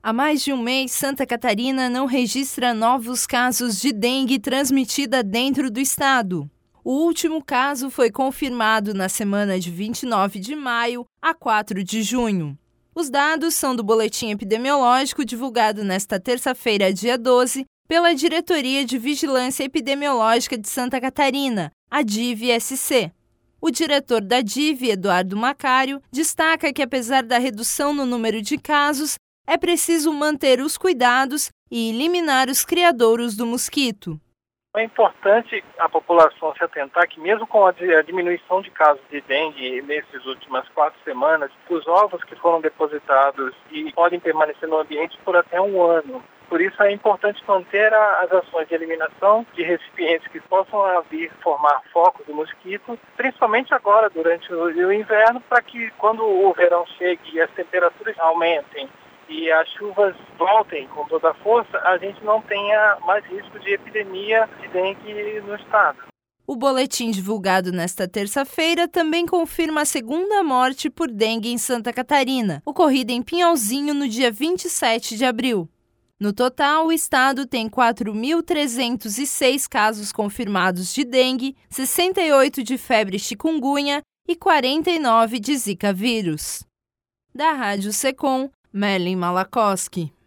Há mais de um mês, Santa Catarina não registra novos casos de dengue transmitida dentro do estado. O último caso foi confirmado na semana de 29 de maio a 4 de junho. Os dados são do boletim epidemiológico divulgado nesta terça-feira, dia 12, pela Diretoria de Vigilância Epidemiológica de Santa Catarina, a DIV-SC. O diretor da DIV, Eduardo Macário, destaca que apesar da redução no número de casos, é preciso manter os cuidados e eliminar os criadouros do mosquito. É importante a população se atentar que mesmo com a diminuição de casos de dengue nessas últimas 4 semanas, os ovos que foram depositados e podem permanecer no ambiente por até um ano. Por isso é importante manter as ações de eliminação de recipientes que possam vir formar focos do mosquito, principalmente agora durante o inverno, para que quando o verão chegue e as temperaturas aumentem e as chuvas voltem com toda a força, a gente não tenha mais risco de epidemia de dengue no estado. O boletim divulgado nesta terça-feira também confirma a segunda morte por dengue em Santa Catarina, ocorrida em Pinhalzinho no dia 27 de abril. No total, o estado tem 4.306 casos confirmados de dengue, 68 de febre chikungunya e 49 de Zika vírus. Da Rádio Secom, Mellen Malakoski.